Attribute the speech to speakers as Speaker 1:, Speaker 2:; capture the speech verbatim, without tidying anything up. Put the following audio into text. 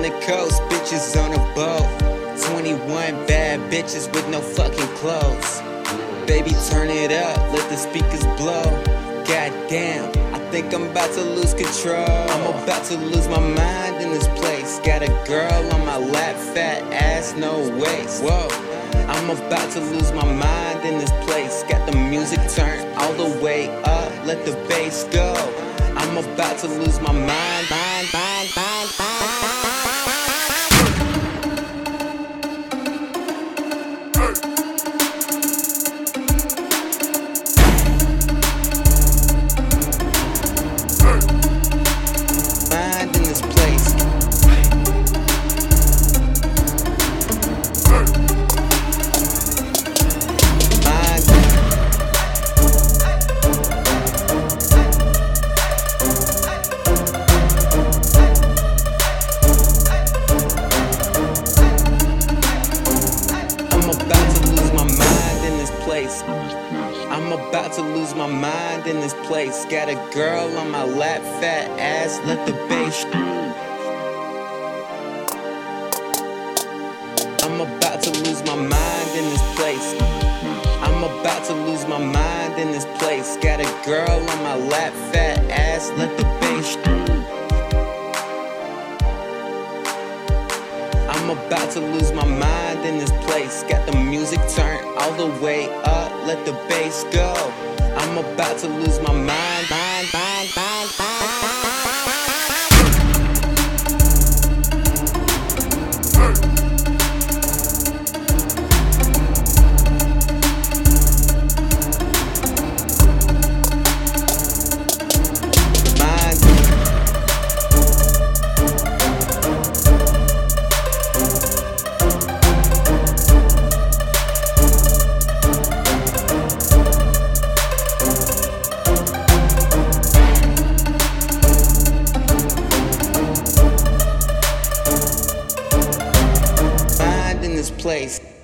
Speaker 1: on the coast, bitches on a boat. twenty-one bad bitches with no fucking clothes. Baby, turn it up, let the speakers blow. Goddamn, I think I'm about to lose control. I'm about to lose my mind in this place. Got a girl on my lap, fat ass, no waist. Whoa, I'm about to lose my mind in this place. Got the music turned all the way up, let the bass go. I'm about to lose my mind, mind, mind, mind, mind. I'm about to lose my mind in this place. Got a girl on my lap, fat ass, let the bass. I'm about to lose my mind in this place. I'm about to lose my mind in this place. Got a girl on my lap, fat ass, let the bass. I'm about to lose my mind in this place. Got the music turned all the way up, let the bass go. I'm about to lose my mind, mind, mind, mind, mind. Place.